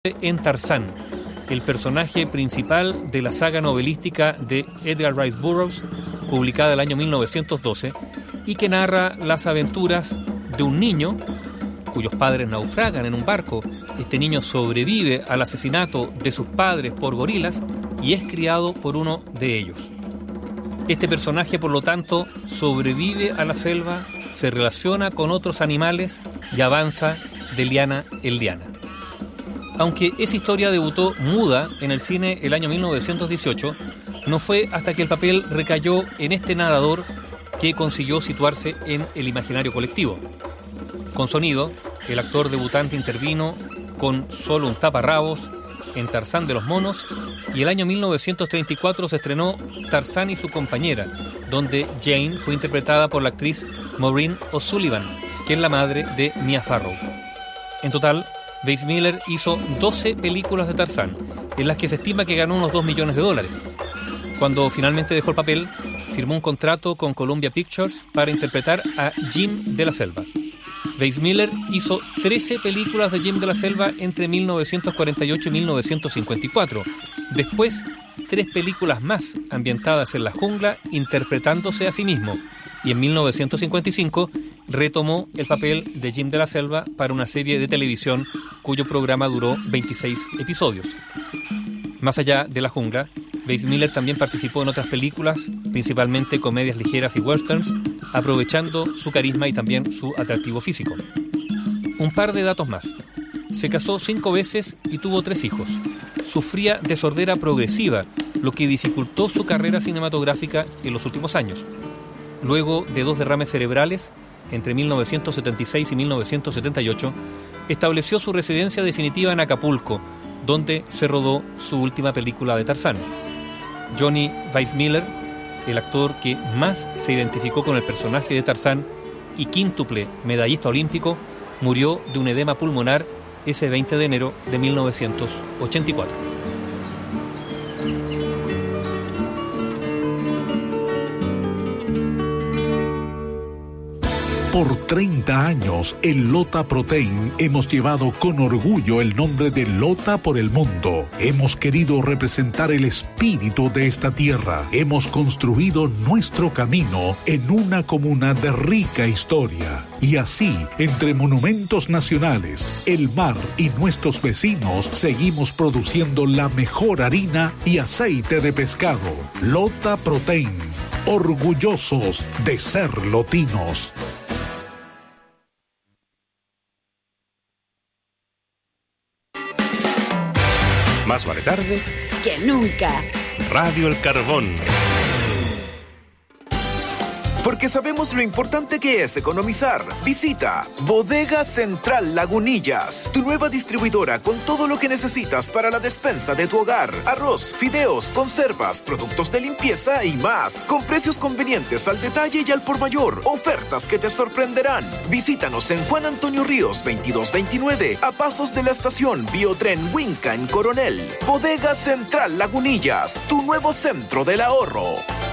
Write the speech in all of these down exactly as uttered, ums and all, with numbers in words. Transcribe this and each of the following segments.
en Tarzán, el personaje principal de la saga novelística de Edgar Rice Burroughs, publicada el año mil novecientos doce, y que narra las aventuras de un niño cuyos padres naufragan en un barco. Este niño sobrevive al asesinato de sus padres por gorilas y es criado por uno de ellos. Este personaje, por lo tanto, sobrevive a la selva, se relaciona con otros animales y avanza de liana en liana. Aunque esa historia debutó muda en el cine el año mil novecientos dieciocho, no fue hasta que el papel recayó en este narrador que consiguió situarse en el imaginario colectivo. Con sonido, el actor debutante intervino con solo un taparrabos en Tarzán de los monos, y el año mil novecientos treinta y cuatro se estrenó Tarzán y su compañera, donde Jane fue interpretada por la actriz Maureen O'Sullivan, que es la madre de Mia Farrow. En total, Weissmuller hizo doce películas de Tarzán, en las que se estima que ganó unos dos millones de dólares. Cuando finalmente dejó el papel, firmó un contrato con Columbia Pictures para interpretar a Jim de la Selva. Weissmuller hizo trece películas de Jim de la Selva entre mil novecientos cuarenta y ocho y mil novecientos cincuenta y cuatro. Después, tres películas más ambientadas en la jungla, interpretándose a sí mismo. Y en mil novecientos cincuenta y cinco retomó el papel de Jim de la Selva para una serie de televisión cuyo programa duró veintiséis episodios. Más allá de la jungla, Weissmuller también participó en otras películas, principalmente comedias ligeras y westerns, aprovechando su carisma y también su atractivo físico. Un par de datos más. Se casó cinco veces y tuvo tres hijos. Sufría de sordera progresiva, lo que dificultó su carrera cinematográfica en los últimos años. Luego de dos derrames cerebrales, entre mil novecientos setenta y seis y mil novecientos setenta y ocho, estableció su residencia definitiva en Acapulco, donde se rodó su última película de Tarzán. Johnny Weissmuller, el actor que más se identificó con el personaje de Tarzán y quíntuple medallista olímpico, murió de un edema pulmonar ese veinte de enero de mil novecientos ochenta y cuatro. Por treinta años, en Lota Protein hemos llevado con orgullo el nombre de Lota por el mundo. Hemos querido representar el espíritu de esta tierra. Hemos construido nuestro camino en una comuna de rica historia. Y así, entre monumentos nacionales, el mar y nuestros vecinos, seguimos produciendo la mejor harina y aceite de pescado. Lota Protein, orgullosos de ser lotinos. Más vale tarde que nunca. Radio El Carbón. Porque sabemos lo importante que es economizar. Visita Bodega Central Lagunillas, tu nueva distribuidora con todo lo que necesitas para la despensa de tu hogar. Arroz, fideos, conservas, productos de limpieza y más. Con precios convenientes al detalle y al por mayor. Ofertas que te sorprenderán. Visítanos en Juan Antonio Ríos veintidós veintinueve, a pasos de la estación Biotren Huinca en Coronel. Bodega Central Lagunillas, tu nuevo centro del ahorro.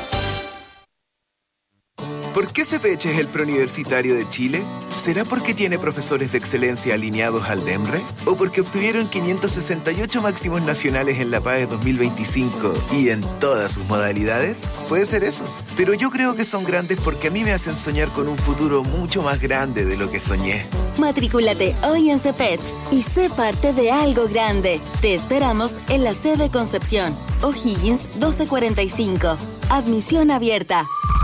¿Por qué C P H es el preuniversitario de Chile? ¿Será porque tiene profesores de excelencia alineados al DEMRE? ¿O porque obtuvieron quinientos sesenta y ocho máximos nacionales en la PAE dos mil veinticinco y en todas sus modalidades? Puede ser eso. Pero yo creo que son grandes porque a mí me hacen soñar con un futuro mucho más grande de lo que soñé. Matrículate hoy en C P H y sé parte de algo grande. Te esperamos en la sede Concepción, O'Higgins doce cuarenta y cinco. Admisión abierta.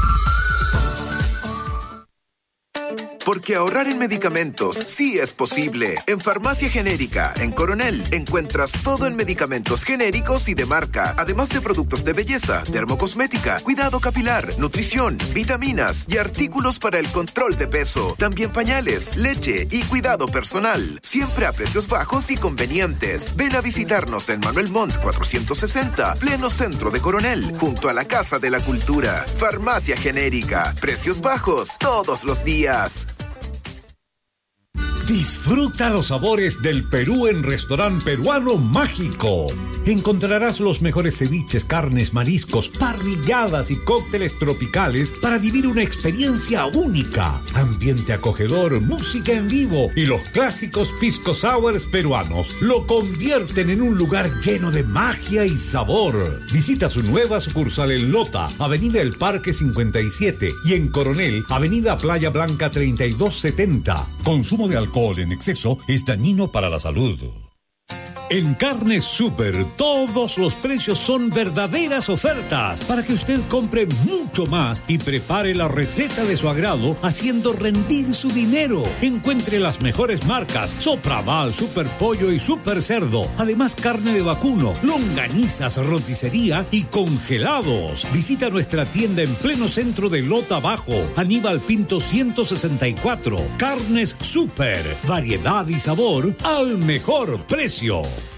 Porque ahorrar en medicamentos sí es posible. En Farmacia Genérica, en Coronel, encuentras todo en medicamentos genéricos y de marca, además de productos de belleza, dermocosmética, cuidado capilar, nutrición, vitaminas y artículos para el control de peso. También pañales, leche y cuidado personal. Siempre a precios bajos y convenientes. Ven a visitarnos en Manuel Montt cuatrocientos sesenta, pleno centro de Coronel, junto a la Casa de la Cultura. Farmacia Genérica. Precios bajos todos los días. Disfruta los sabores del Perú en Restaurante Peruano Mágico. Encontrarás los mejores ceviches, carnes, mariscos, parrilladas y cócteles tropicales para vivir una experiencia única. Ambiente acogedor, música en vivo y los clásicos pisco sours peruanos lo convierten en un lugar lleno de magia y sabor. Visita su nueva sucursal en Lota, Avenida El Parque cincuenta y siete, y en Coronel, Avenida Playa Blanca treinta y dos setenta. Consumo de alcohol en exceso es dañino para la salud. En Carnes Super, todos los precios son verdaderas ofertas para que usted compre mucho más y prepare la receta de su agrado, haciendo rendir su dinero. Encuentre las mejores marcas: Sopraval, Super Pollo y Super Cerdo. Además, carne de vacuno, longanizas, roticería y congelados. Visita nuestra tienda en pleno centro de Lota Bajo, Aníbal Pinto ciento sesenta y cuatro. Carnes Super, variedad y sabor al mejor precio.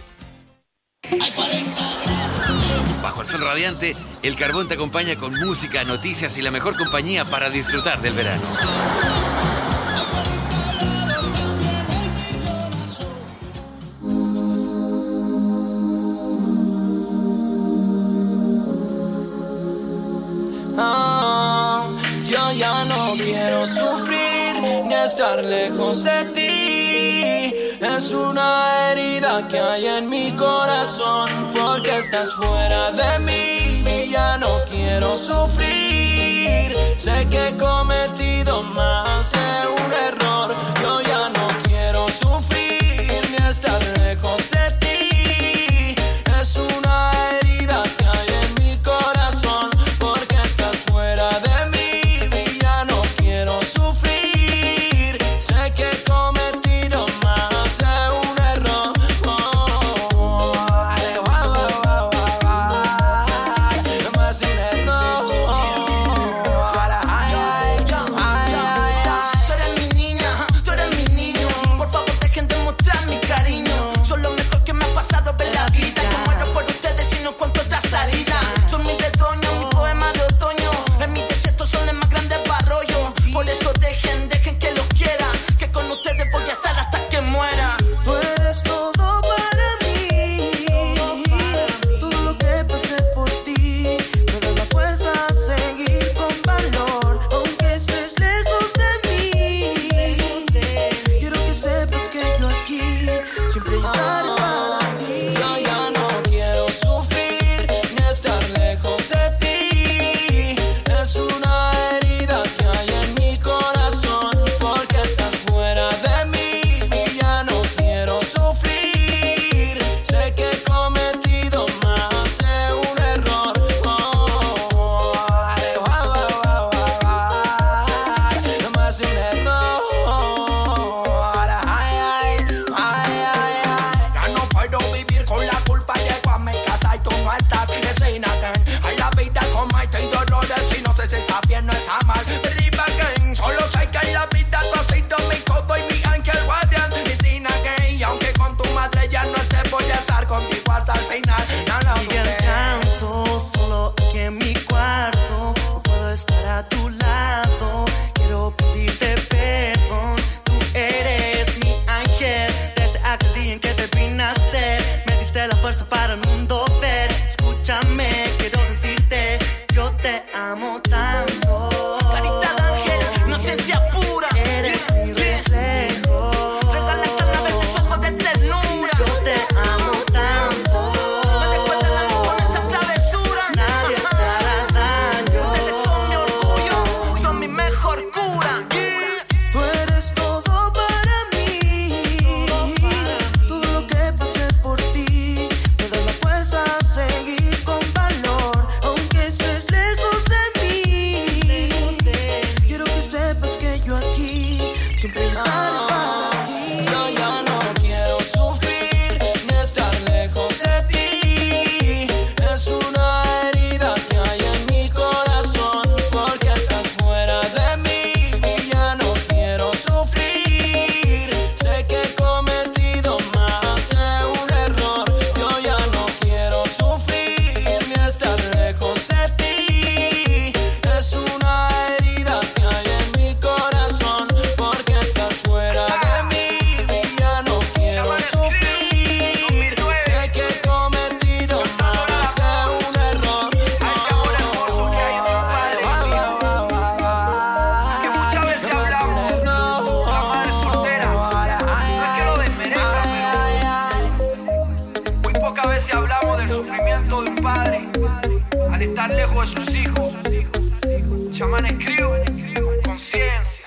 Bajo el sol radiante, el Carbón te acompaña con música, noticias y la mejor compañía para disfrutar del verano. Ah, yo ya no quiero sufrir ni estar lejos de ti. Es una herida que hay en mi corazón porque estás fuera de mí y ya no quiero sufrir. Sé que he cometido más de un error. Yo ya no quiero sufrir ni estar lejos de ti. Es una herida que hay en mi corazón porque estás fuera de mí y ya no quiero sufrir. Sé que he cometido más de un error. Oh, oh, ay, oh, oh, oh, oh, más de un error. Para, ay, ay, ay, ay, ay. Tú eres mi niña, tú eres mi niño. Por favor, dejen de mostrar mi cariño. Son lo mejor que me ha pasado en la vida. Yo muero por ustedes y no cuento otra salida. Son mi retoño, mi poema de otoño. En mi desierto son los más grandes barrollos. Por eso dejen, dejen que los quiera. Que con ustedes voy a estar hasta que muera. Tú eres todo para mí, todo lo que pasé por ti, me da la fuerza a seguir con valor, aunque estés lejos de mí. Quiero que sepas que yo aquí siempre estaré para ti. Yo ya no quiero sufrir ni estar lejos de ti. Es una herida que hay en mi corazón porque estás fuera de mí y ya no quiero sufrir. Sé que he cometido más de un error. Oh, oh, ay, oh, oh, oh, oh, más de un error. Ay, ay, ay, ay, ay. Ya no puedo vivir con la culpa. Llego a mi casa y tú no estás. Sin again. Hay la vida con maite y dolores y no sé si está bien o está mal. Believe again. Solo sé que en la vida tú has sido mi codo y mi ángel guardián. Y sin again. Y aunque con tu madre ya no esté, voy a estar contigo hasta el final. No, no, Sigue el llanto, solo aquí en mi cuarto. No puedo estar a tu lado. Quiero pedirte perdón. Tú eres mi ángel. Desde aquel día en que te vi nacer, me diste la fuerza para el mundo ver. Escúchame, quiero decirte, yo te amo tanto. Carita de ángel, inocencia pura. Eres mi reflejo. Regala esta nave tus ojos de ternura. Yo te amo tanto. Me recuerda la luz con esa travesura. Nadie te hará daño. Ustedes son mi orgullo, son mi mejor cura. Tú eres todo para mí, todo lo que pasé por ti, me da la fuerza a seguir con valor. Muy pocas veces hablamos del sufrimiento de un padre al estar lejos de sus hijos. Chamán Escriu, conciencia.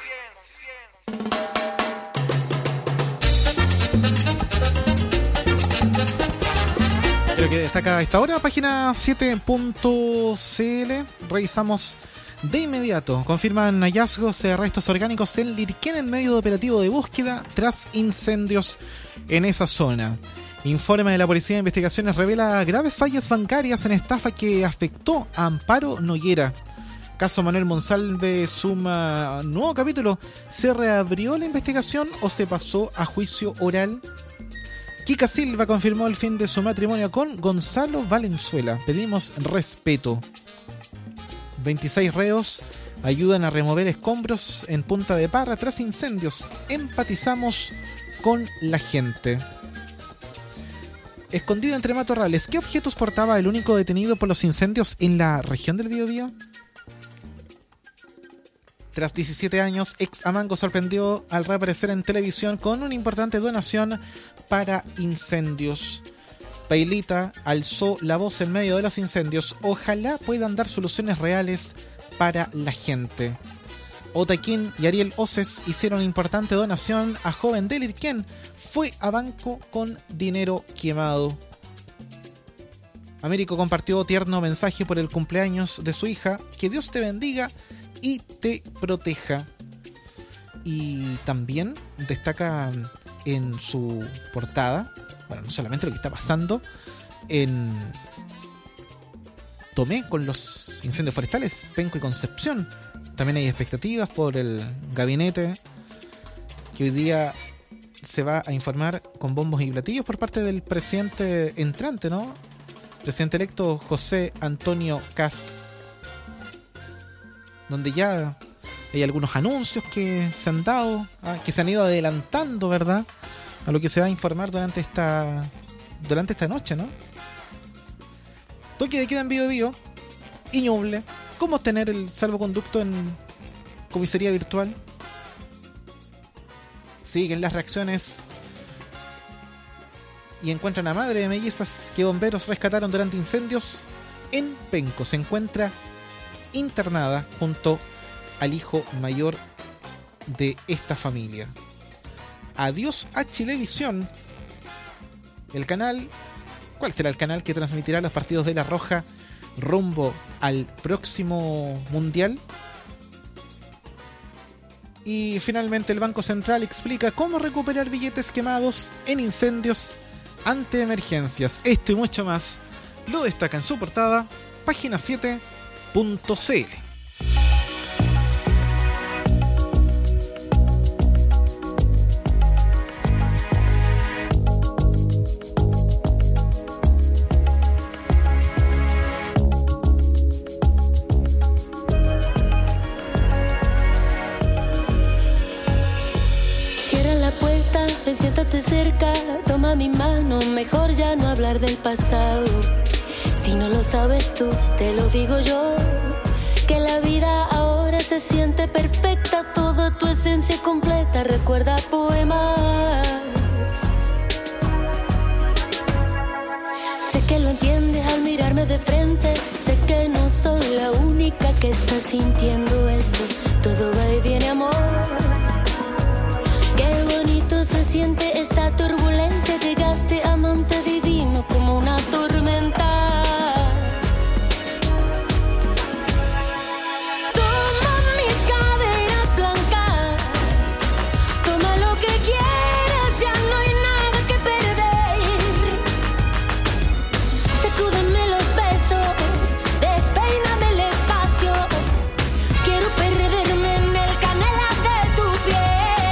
Creo que destaca a esta hora, página siete punto c l. Revisamos de inmediato. Confirman hallazgos de restos orgánicos en Lirquén en medio de operativo de búsqueda tras incendios en esa zona. Informe de la Policía de Investigaciones revela graves fallas bancarias en estafa que afectó a Amparo Noguera. Caso Manuel Monsalve suma nuevo capítulo. ¿Se reabrió la investigación o se pasó a juicio oral? Kika Silva confirmó el fin de su matrimonio con Gonzalo Valenzuela. Pedimos respeto. veintiséis reos ayudan a remover escombros en Punta de Parra tras incendios. Empatizamos con la gente. Escondido entre matorrales, ¿qué objetos portaba el único detenido por los incendios en la región del Biobío? Tras diecisiete años, ex Amango sorprendió al reaparecer en televisión con una importante donación para incendios. Pailita alzó la voz en medio de los incendios. Ojalá puedan dar soluciones reales para la gente. Otaquín y Ariel Oces hicieron importante donación a joven de Lirquén. Fue a banco con dinero quemado. Américo compartió tierno mensaje por el cumpleaños de su hija. Que Dios te bendiga y te proteja. Y también destaca en su portada, bueno, no solamente lo que está pasando en Tomé con los incendios forestales, Penco y Concepción. También hay expectativas por el gabinete que hoy día se va a informar con bombos y platillos por parte del presidente entrante, ¿no? Presidente electo José Antonio Kast, donde ya hay algunos anuncios que se han dado, ah, que se han ido adelantando, ¿verdad?, a lo que se va a informar durante esta durante esta noche, ¿no? Toque de queda en Biobío y Ñuble. ¿Cómo tener el salvoconducto en comisaría virtual? Siguen las reacciones y encuentran a madre de mellizas que bomberos rescataron durante incendios en Penco. Se encuentra internada junto al hijo mayor de esta familia. Adiós a Chilevisión. El canal, ¿cuál será el canal que transmitirá los partidos de La Roja rumbo al próximo Mundial? Y finalmente el Banco Central explica cómo recuperar billetes quemados en incendios ante emergencias. Esto y mucho más lo destaca en su portada, página siete punto c l. Siéntate cerca, toma mi mano, mejor ya no hablar del pasado. Si no lo sabes tú, te lo digo yo, que la vida ahora se siente perfecta, toda tu esencia completa, recuerda poemas. Sé que lo entiendes al mirarme de frente, sé que no soy la única que está sintiendo esto, todo va y viene, amor. Qué bonito se siente esta turbulencia. Llegaste, amante divino, como una tormenta. Toma mis cadenas blancas, toma lo que quieras, ya no hay nada que perder. Sacúdeme los besos, despeíname el espacio. Quiero perderme en el canela de tu piel.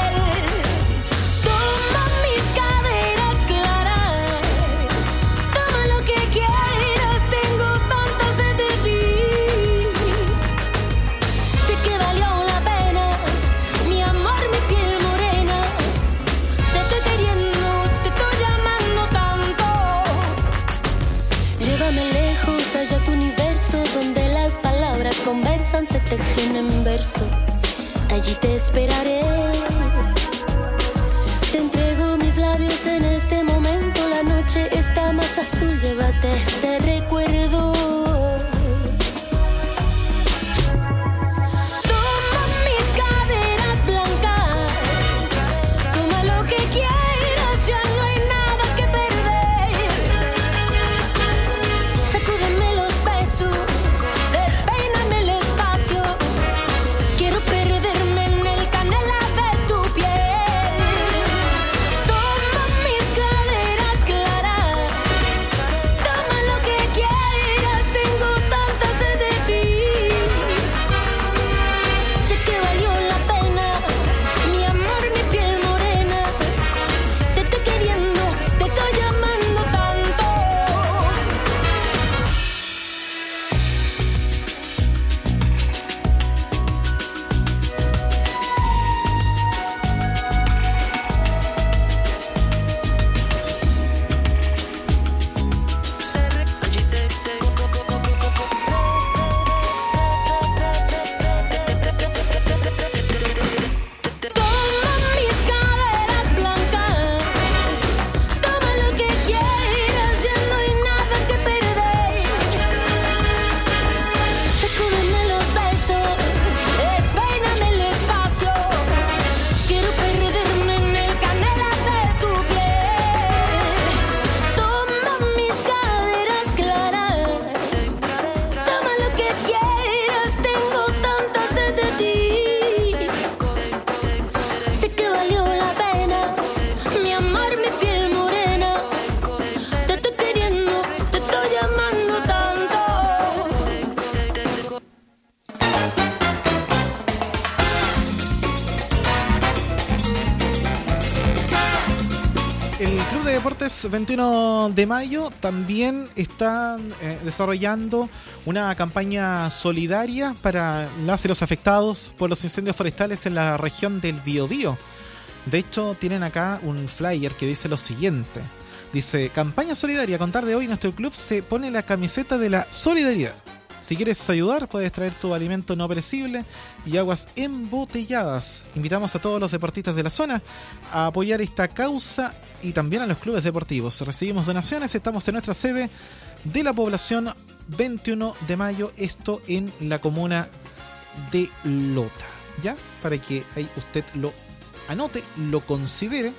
Allá tu universo, donde las palabras conversan, se tejen en verso. Allí te esperaré. Te entrego mis labios en este momento, la la noche está más azul, llévate este recuerdo. veintiuno de mayo también están eh, desarrollando una campaña solidaria para las y los afectados por los incendios forestales en la región del Biobío. De hecho, tienen acá un flyer que dice lo siguiente. Dice, campaña solidaria, a contar de hoy nuestro club se pone la camiseta de la solidaridad. Si quieres ayudar, puedes traer tu alimento no perecible y aguas embotelladas. Invitamos a todos los deportistas de la zona a apoyar esta causa y también a los clubes deportivos. Recibimos donaciones, estamos en nuestra sede de la población veintiuno de mayo, esto en la comuna de Lota. ¿Ya? Para que ahí usted lo anote, lo considere.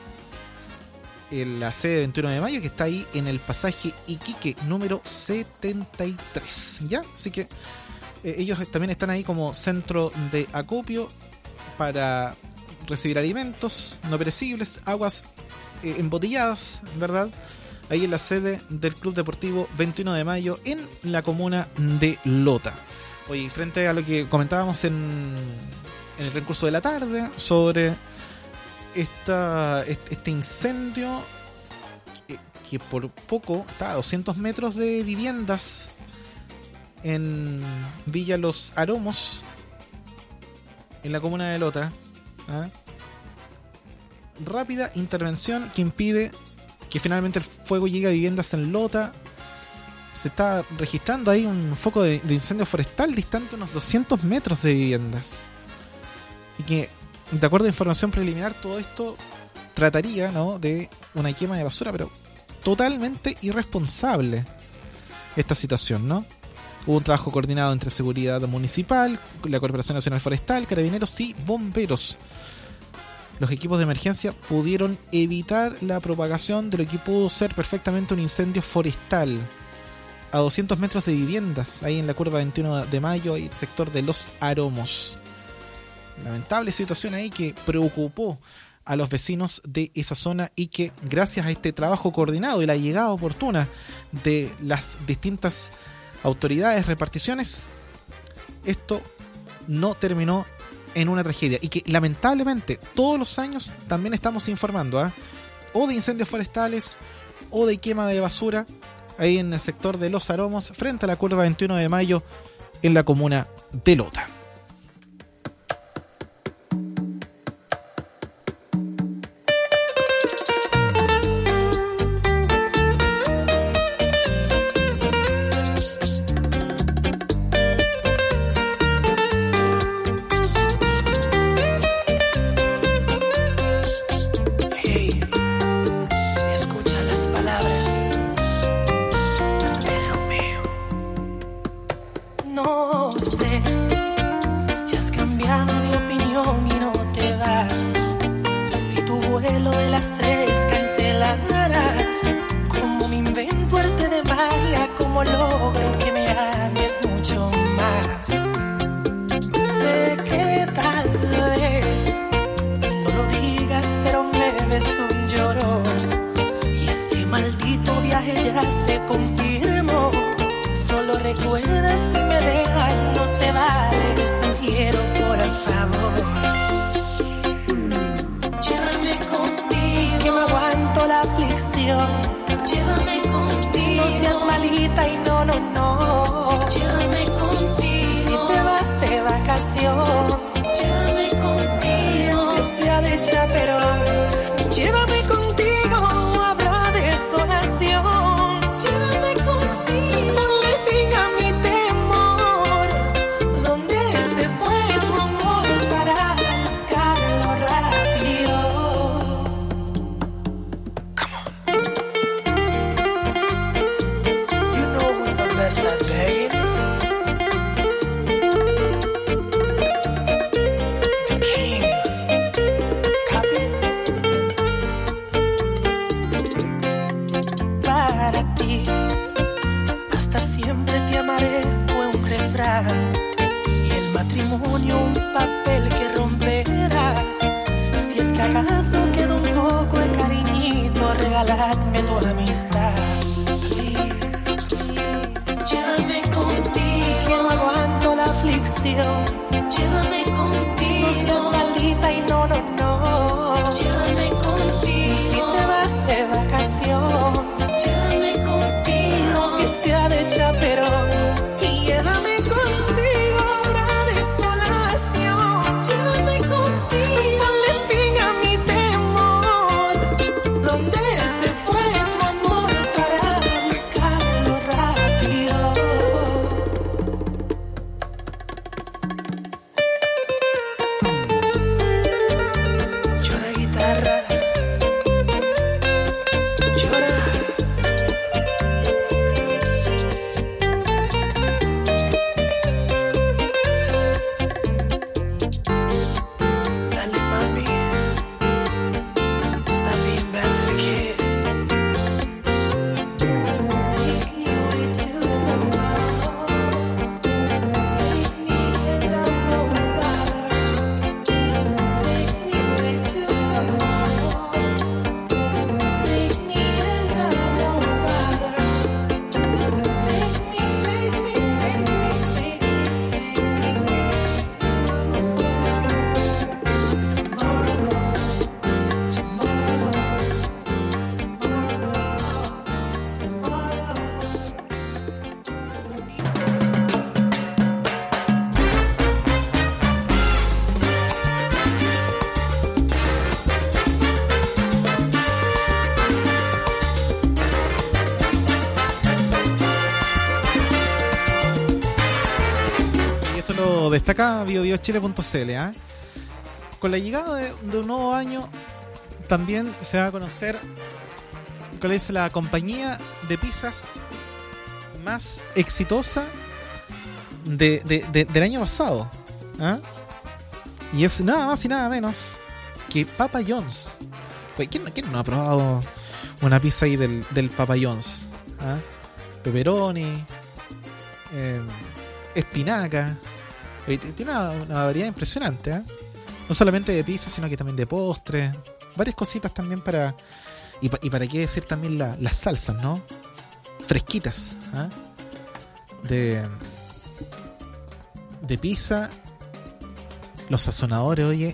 En la sede de veintiuno de mayo, que está ahí en el pasaje Iquique número setenta y tres, ¿ya? Así que eh, ellos también están ahí como centro de acopio para recibir alimentos no perecibles, aguas eh, embotelladas, ¿verdad? Ahí en la sede del Club Deportivo veintiuno de mayo en la comuna de Lota. Oye, frente a lo que comentábamos en, en el transcurso de la tarde sobre Esta, este incendio que, que por poco está a doscientos metros de viviendas en Villa Los Aromos, en la comuna de Lota. ¿Ah? Rápida intervención que impide que finalmente el fuego llegue a viviendas en Lota. Se está registrando ahí un foco de, de incendio forestal distante unos doscientos metros de viviendas. Y que, de acuerdo a información preliminar, todo esto trataría, ¿no?, de una quema de basura, pero totalmente irresponsable esta situación, ¿no? Hubo un trabajo coordinado entre Seguridad Municipal, la Corporación Nacional Forestal, Carabineros y Bomberos. Los equipos de emergencia pudieron evitar la propagación de lo que pudo ser perfectamente un incendio forestal a doscientos metros de viviendas, ahí en la curva veintiuno de mayo y el sector de Los Aromos. Lamentable situación ahí que preocupó a los vecinos de esa zona y que gracias a este trabajo coordinado y la llegada oportuna de las distintas autoridades, reparticiones, esto no terminó en una tragedia y que lamentablemente todos los años también estamos informando, ¿eh? o de incendios forestales o de quema de basura ahí en el sector de Los Aromos frente a la curva veintiuno de mayo en la comuna de Lota. Hey, escucha las palabras. ya se confirmó. Solo recuerda si me dejas, no se vale, te sugiero por favor. Llévame contigo, que no aguanto la aflicción. Llévame contigo, no seas malita y no, no, no. Llévame contigo, si te vas de vacación. Llévame contigo, que sea de chaperón. Llévame contigo, no habrá desolación. Llévame contigo, ponle fin a mi temor. ¿Dónde se fue tu amor para buscarlo rápido? Come on. You know who's the best at begging? The king. Copy. Para ti, hasta siempre te amaré, fue un refrán. Y el matrimonio un papel que romperás. Si es que acaso queda un poco de cariñito, regaladme tu amistad. Please, please. Llévame contigo, que no aguanto la aflicción. Llévame contigo, no seas maldita y no, no, no. Llévame contigo, si te vas de vacación. Llévame contigo, que sea de chaperón. Y llévame contigo, habrá desolación. Llévame contigo, ponle fin a mi temor. ¿Dónde se fue tu amor para buscarlo rápido? Llora guitarra, llora. Dale mami, stop being bad to the kid. Take me with you tomorrow. Take me and I won't bother. Take me with you tomorrow. Take me and I won't bother. Take me, take me, take me, take me, take me with you tomorrow, tomorrow, tomorrow, Y esto lo destaca bio bio chile punto c l. ¿eh? Con la llegada de, de un nuevo año, también se va a conocer cuál es la compañía de pizzas más exitosa de, de- de- del año pasado. ¿ah? Y es nada más y nada menos que Papa John's. Oye, ¿quién, quién no ha probado una pizza ahí del, del Papa John's? ¿ah? Pepperoni, eh, espinaca. Oye, t- tiene una, una variedad impresionante. ¿eh? No solamente de pizza, sino que también de postres. Varias cositas también para... Y, pa- y para qué decir también la- las salsas, ¿no? Fresquitas. ¿ah? De... De pizza. Los sazonadores, oye.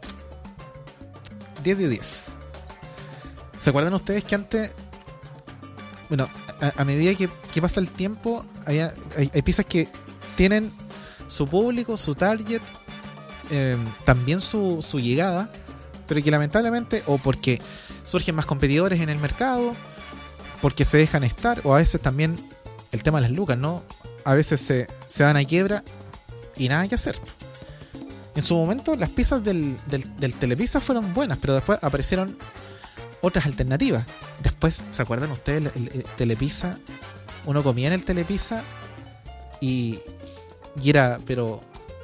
diez de diez. ¿Se acuerdan ustedes que antes... Bueno, a, a medida que, que pasa el tiempo, había- hay, hay pizzas que tienen su público, su target, eh, también su, su llegada, pero que lamentablemente, o porque surgen más competidores en el mercado, porque se dejan estar, o a veces también el tema de las lucas, ¿no? A veces se, se dan a quiebra y nada que hacer. En su momento las pizzas del, del, del Telepizza fueron buenas, pero después aparecieron otras alternativas. Después, ¿se acuerdan ustedes? El, el, el Telepizza, uno comía en el Telepizza y, y era, pero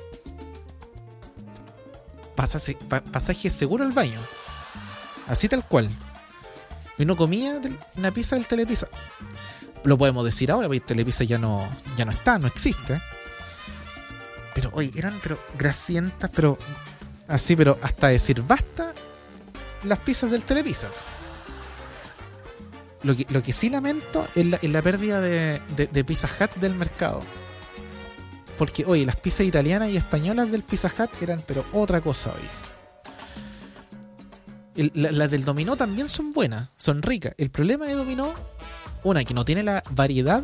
pasaje, pa, pasaje seguro al baño, así tal cual. Y uno comía del, una pizza del Telepizza. Lo podemos decir ahora, porque el Telepizza ya no, ya no está, no existe. Pero oye, eran pero grasientas, pero así, pero hasta decir basta las pizzas del Telepizza. Lo que, lo que sí lamento es la, es la pérdida de, de, de Pizza Hut del mercado. Porque, oye, las pizzas italianas y españolas del Pizza Hut eran, pero otra cosa, oye. El, la, las del Dominó también son buenas, son ricas. El problema de Dominó, una, que no tiene la variedad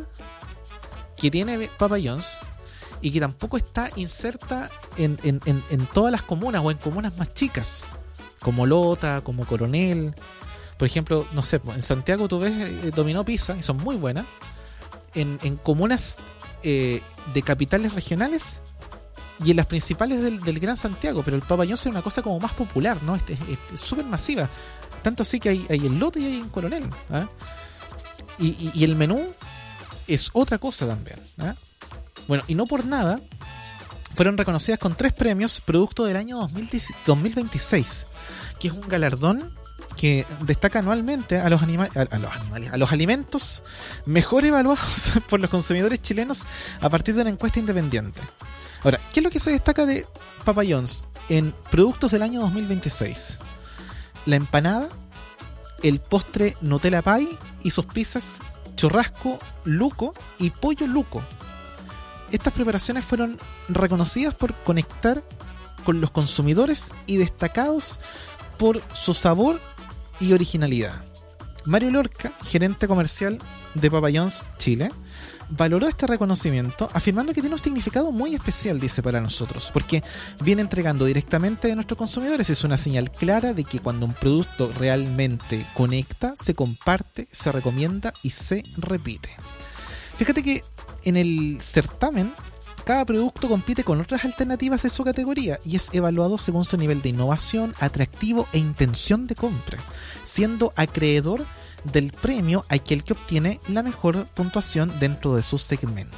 que tiene Papa John's y que tampoco está inserta en, en, en, en todas las comunas o en comunas más chicas, como Lota, como Coronel. Por ejemplo, no sé, en Santiago tú ves eh, Dominó Pizza y son muy buenas. En, en comunas eh, de capitales regionales y en las principales del, del Gran Santiago, pero el Papa John's es una cosa como más popular, ¿no? Es súper masiva. Tanto así que hay, hay en Lota y hay en Coronel. ¿eh? Y, y, y el menú es otra cosa también. ¿eh? Bueno, y no por nada fueron reconocidas con tres premios producto del año dos mil veintiséis, que es un galardón que destaca anualmente a los, anima- a, a los animales, a los alimentos mejor evaluados por los consumidores chilenos a partir de una encuesta independiente. Ahora, ¿qué es lo que se destaca de Papa John's en productos del año dos mil veintiséis? La empanada, el postre Nutella Pie y sus pizzas churrasco luco y pollo luco. Estas preparaciones fueron reconocidas por conectar con los consumidores y destacados por su sabor y originalidad. Mario Lorca, gerente comercial de Papa John's Chile, valoró este reconocimiento afirmando que tiene un significado muy especial, dice, para nosotros, porque viene entregando directamente de nuestros consumidores. Es una señal clara de que cuando un producto realmente conecta, se comparte, se recomienda y se repite. Fíjate que en el certamen cada producto compite con otras alternativas de su categoría y es evaluado según su nivel de innovación, atractivo e intención de compra, siendo acreedor del premio aquel que obtiene la mejor puntuación dentro de su segmento.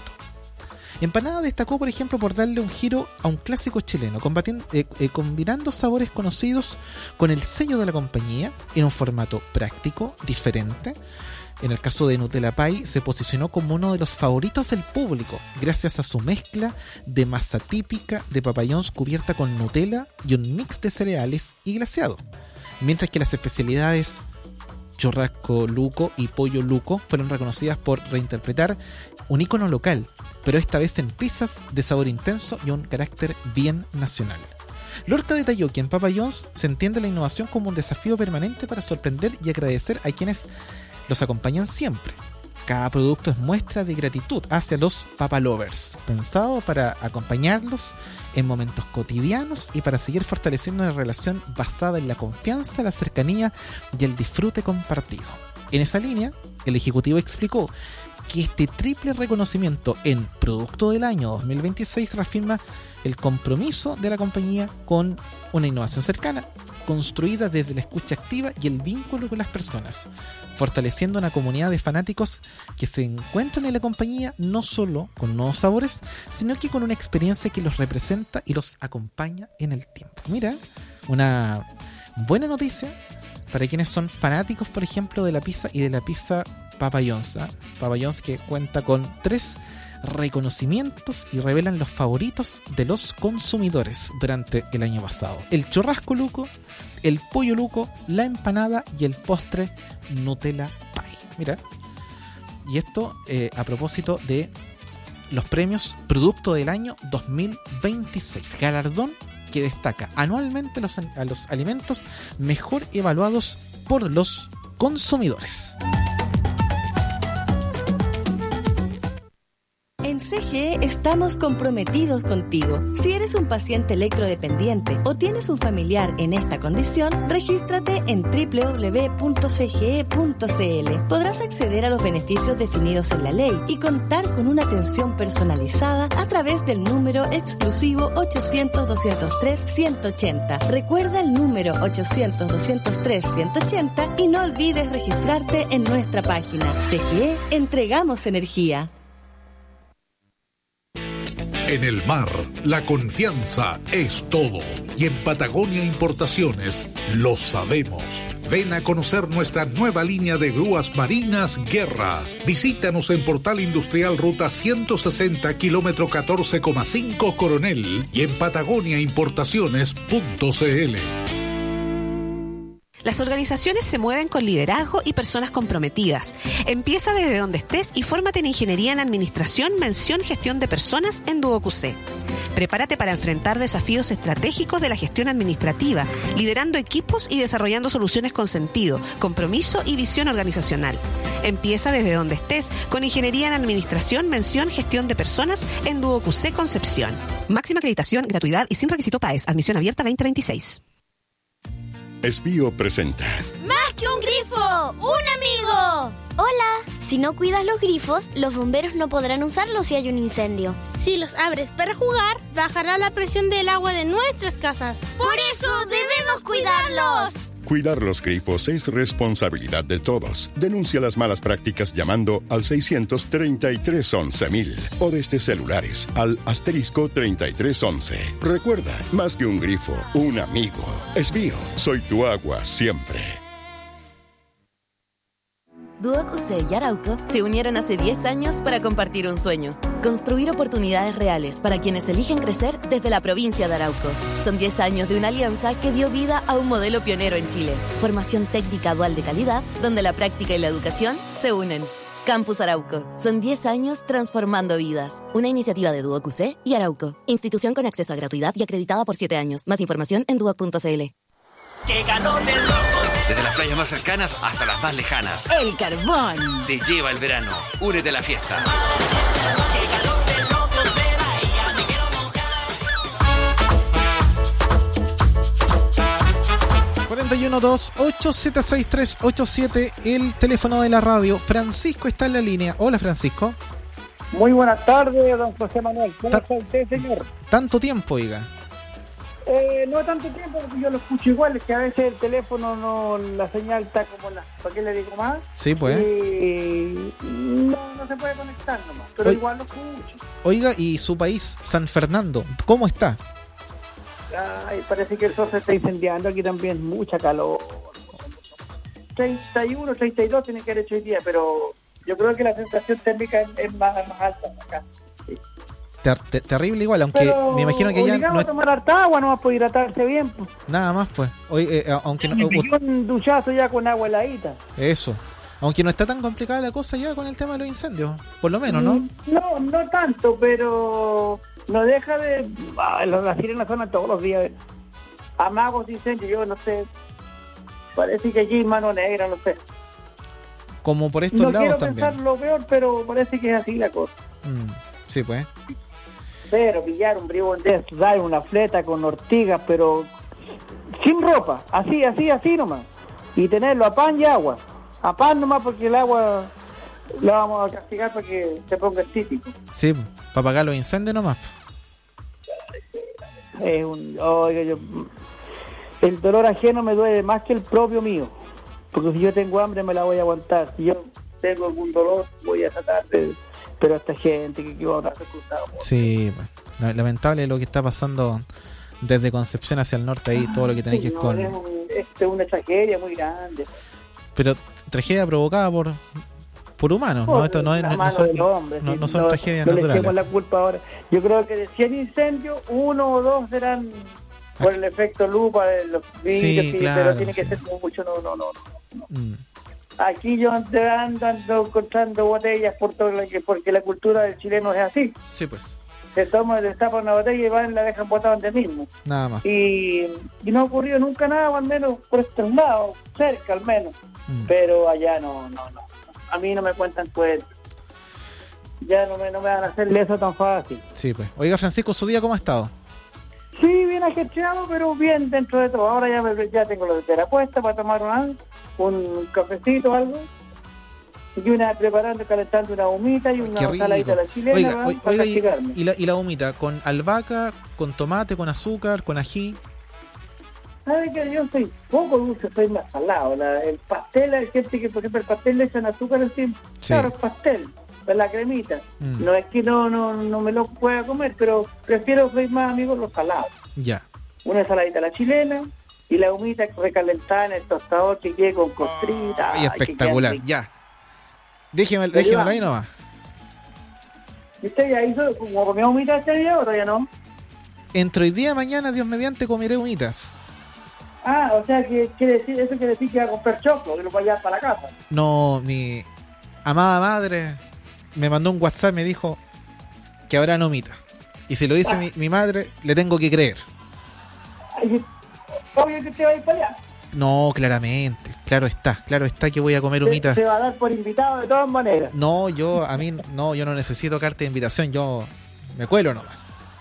Empanada destacó, por ejemplo, por darle un giro a un clásico chileno, eh, eh, combinando sabores conocidos con el sello de la compañía en un formato práctico, diferente. En el caso de Nutella Pie, se posicionó como uno de los favoritos del público, gracias a su mezcla de masa típica de Papa John's cubierta con Nutella y un mix de cereales y glaseado. Mientras que las especialidades churrasco luco y pollo luco fueron reconocidas por reinterpretar un ícono local, pero esta vez en pizzas de sabor intenso y un carácter bien nacional. Lorca detalló que en Papa John's se entiende la innovación como un desafío permanente para sorprender y agradecer a quienes los acompañan siempre. Cada producto es muestra de gratitud hacia los Papa Lovers, pensado para acompañarlos en momentos cotidianos y para seguir fortaleciendo una relación basada en la confianza, la cercanía y el disfrute compartido. En esa línea, el ejecutivo explicó que este triple reconocimiento en Producto del Año dos mil veintiséis reafirma el compromiso de la compañía con una innovación cercana, construida desde la escucha activa y el vínculo con las personas, fortaleciendo una comunidad de fanáticos que se encuentran en la compañía no solo con nuevos sabores, sino que con una experiencia que los representa y los acompaña en el tiempo. Mira, una buena noticia para quienes son fanáticos, por ejemplo, de la pizza y de la pizza Papa John's. ¿eh? Papa John's, que cuenta con tres reconocimientos y revelan los favoritos de los consumidores durante el año pasado: el churrasco luco, el pollo luco, la empanada y el postre Nutella Pie. Mira, y esto eh, a propósito de los premios Producto del Año dos mil veintiséis, galardón que destaca anualmente los, a los alimentos mejor evaluados por los consumidores. En C G E estamos comprometidos contigo. Si eres un paciente electrodependiente o tienes un familiar en esta condición, regístrate en doble u doble u doble u punto c g e punto c l. Podrás acceder a los beneficios definidos en la ley y contar con una atención personalizada a través del número exclusivo ochocientos, doscientos tres, ciento ochenta. Recuerda el número ochocientos, doscientos tres, ciento ochenta y no olvides registrarte en nuestra página. C G E, entregamos energía. En el mar, la confianza es todo. Y en Patagonia Importaciones lo sabemos. Ven a conocer nuestra nueva línea de grúas marinas Guerra. Visítanos en Portal Industrial Ruta ciento sesenta, kilómetro catorce coma cinco Coronel y en patagonia importaciones punto c l. Las organizaciones se mueven con liderazgo y personas comprometidas. Empieza desde donde estés y fórmate en Ingeniería en Administración, mención Gestión de Personas en Duo Q C. Prepárate para enfrentar desafíos estratégicos de la gestión administrativa, liderando equipos y desarrollando soluciones con sentido, compromiso y visión organizacional. Empieza desde donde estés con Ingeniería en Administración, mención Gestión de Personas en Duo Q C Concepción. Máxima acreditación, gratuidad y sin requisito P A E S. Admisión abierta veinte veintiséis. Esbío presenta. ¡Más que un grifo! ¡Un amigo! Hola. Si no cuidas los grifos, los bomberos no podrán usarlos si hay un incendio. Si los abres para jugar, bajará la presión del agua de nuestras casas. ¡Por eso debemos cuidarlos! Cuidar los grifos es responsabilidad de todos. Denuncia las malas prácticas llamando al seiscientos treinta y tres once mil o desde celulares al asterisco treinta y tres once. Recuerda, más que un grifo, un amigo. Esbío, soy tu agua siempre. Duo Q C y Arauco se unieron hace diez años para compartir un sueño. Construir oportunidades reales para quienes eligen crecer desde la provincia de Arauco. Son diez años de una alianza que dio vida a un modelo pionero en Chile. Formación técnica dual de calidad, donde la práctica y la educación se unen. Campus Arauco. Son diez años transformando vidas. Una iniciativa de Duo Q C y Arauco. Institución con acceso a gratuidad y acreditada por siete años. Más información en duoc punto c l. ¡Qué calor del loco! Desde las playas más cercanas hasta las más lejanas. El Carbón. Te lleva el verano. Únete a la fiesta. cuatro uno dos ocho siete seis tres ocho siete, el teléfono de la radio. Francisco está en la línea. Hola, Francisco. Muy buenas tardes, don José Manuel. ¿Cómo está usted, señor? Tanto tiempo, oiga. Eh, no tanto tiempo, porque yo lo escucho igual, es que a veces el teléfono, no, la señal está como la... ¿Para qué le digo más? Sí, pues. Y no, no se puede conectar nomás, pero Oiga, igual lo escucho. Oiga, ¿y su país, San Fernando, cómo está? Ay, parece que el sol se está incendiando, aquí también mucha calor. treinta y uno, treinta y dos tiene que haber hecho hoy día, pero yo creo que la sensación térmica es, es más, más alta acá. Sí. Ter- ter- terrible igual, aunque pero me imagino que ya no no es... a tomar harta agua nomás para hidratarse bien, pues. Nada más, pues. Hoy, eh, aunque no, me pidió un duchazo ya con agua heladita. Eso. Aunque no está tan complicada la cosa ya con el tema de los incendios, por lo menos, ¿no? No, no tanto, pero no deja de... Ah, las sirenas suenan todos los días. Amagos de incendios, yo no sé. Parece que allí hay mano negra, no sé. Como por estos no lados quiero también. pensar lo peor, pero parece que es así la cosa. Mm, sí, pues. Pero pillar un bribón de estos, dar una fleta con ortigas, pero sin ropa, así, así, así nomás. Y tenerlo a pan y agua. A pan nomás, porque el agua la vamos a castigar para que se ponga estítico. Sí, para apagar los incendios nomás. Es un... Oiga, yo... El dolor ajeno me duele más que el propio mío. Porque si yo tengo hambre me la voy a aguantar. Si yo tengo algún dolor voy a tratar de... Pero esta gente que va a dar resultados. Sí, pues, lamentable lo que está pasando desde Concepción hacia el norte ahí, todo lo que tiene que ver con... Es, un, es una tragedia muy grande. Pero tragedia provocada por por humanos, ¿no? Esto no, es, no, no son, hombre, no, sí, no son no, tragedias no naturales. No le echemos la culpa ahora. Yo creo que de cien incendios, uno o dos serán por el efecto lupa de los vidrios, sí, sí, claro, pero tiene sí. que ser mucho, no, no, no. no. Mm. Aquí yo ando andando encontrando botellas por todo lo que, porque la cultura del chileno es así. Sí, pues. Se toma, destapan una botella y van y la dejan botada donde mismo. Nada más. Y, y no ha ocurrido nunca nada, o al menos por estos lados, cerca al menos. Mm. Pero allá no, no, no. A mí no me cuentan cuentos. Ya no me, no me van a hacer eso tan fácil. Sí, pues. Oiga, Francisco, ¿su día cómo ha estado? Sí, bien ajetreado, pero bien dentro de todo. Ahora ya, me, ya tengo la tetera puesta para tomar una, un cafecito o algo. Y una preparando, calentando una humita y una saladita a la chilena. Oiga, ¿va? oiga, Para oiga y, la, y la humita, ¿con albahaca, con tomate, con azúcar, con ají? ¿Sabe que yo soy poco dulce, soy más salado? La, el pastel, hay gente que, por ejemplo, el pastel le echan azúcar encima. Sí. Claro, el pastel, la cremita. Mm. No es que no, no, no me lo pueda comer, pero prefiero, soy más amigo los salados. Ya. Una saladita a la chilena y la humita recalentada en el tostador que quede con costrita. Ay, espectacular, ya. Déjeme, déjemelo ahí nomás. ¿Usted ya hizo como comió humita este día o todavía no? Entre hoy día y mañana, Dios mediante, comeré humitas. Ah, o sea, que quiere decir, eso quiere decir que va a comprar choclo, que lo va a llevar para la casa. No, mi amada madre me mandó un WhatsApp y me dijo que habrá humitas. Y si lo dice ah. mi, mi madre, le tengo que creer. Ay, obvio que te va a ir para allá. No, claramente, claro está, claro está que voy a comer humitas. Se va a dar por invitado de todas maneras. No, yo, a mí, no, yo no necesito carta de invitación, yo me cuelo nomás.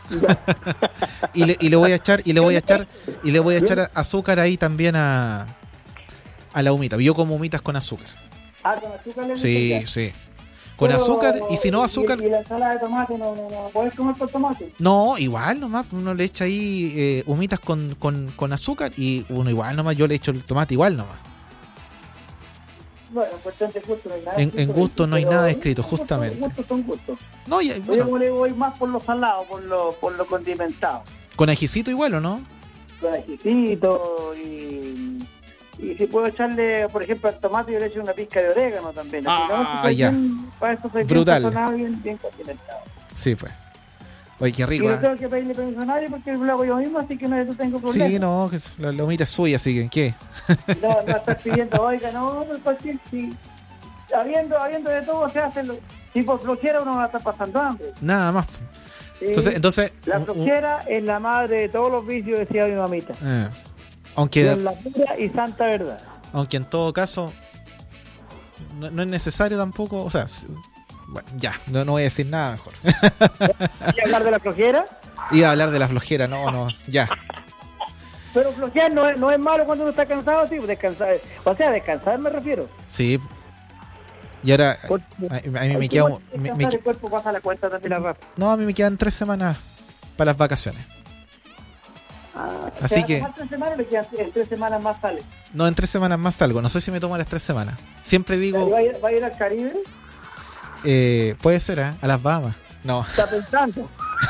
y, le, y le voy a echar, y le voy a echar, y le voy a echar azúcar ahí también a, a la humita. Yo como humitas con azúcar. Ah, con azúcar le Sí, ya. sí. Con Pero, azúcar, y si no azúcar. ¿Y, y la ensalada de tomate no, no, no puedes comer con tomate? No, igual nomás, uno le echa ahí eh, humitas con, con, con azúcar y uno igual nomás, yo le echo el tomate igual nomás. Bueno, en cuestión de gusto no hay nada En, escrito, en gusto no hay nada escrito, gustos, justamente. Gustos son gustos. No, ya, bueno. Yo le voy más por lo salado, por lo, por lo condimentado. Con ajicito igual, ¿o no? Con ajicito y... Y si puedo echarle, por ejemplo, al tomate, yo le echo una pizca de orégano también. Ah, no, ya. Bien, para eso soy brutal. Bien sazonado, bien, bien condimentado. Sí, pues. Oye, qué rico. Y no ¿eh? tengo que pedirle permiso a nadie porque lo hago yo mismo, así que no, no tengo problema. Sí, no, que la, la humita es suya, así que, ¿qué? No, no estás pidiendo, oiga, no, no, cualquier, sí. Habiendo, habiendo de todo, se hace. Lo, si por flojera uno va a estar pasando hambre. Nada más. Sí. Entonces, entonces. La flojera es la madre de todos los vicios, decía mi mamita. Eh, aunque. Es la pura y santa verdad. Aunque en todo caso no, no es necesario tampoco, o sea, bueno, ya, no, no voy a decir nada mejor. ¿Y hablar de la flojera? Iba a hablar de la flojera, no, no, ya. Pero flojear no es, no es malo cuando uno está cansado, sí, descansar, o sea, descansar me refiero. Sí. Y ahora, a, a mí me queda... Me, me, el cuerpo pasa la cuenta también a rato. No, a mí me quedan tres semanas para las vacaciones. Ah, así que tres semanas, le quedan, en tres semanas más sale. No, en tres semanas más salgo. No sé si me tomo las tres semanas. Siempre digo. ¿Va a ir, va a ir al Caribe? Eh, puede ser, ¿eh? A las Bahamas. No. ¿Está pensando?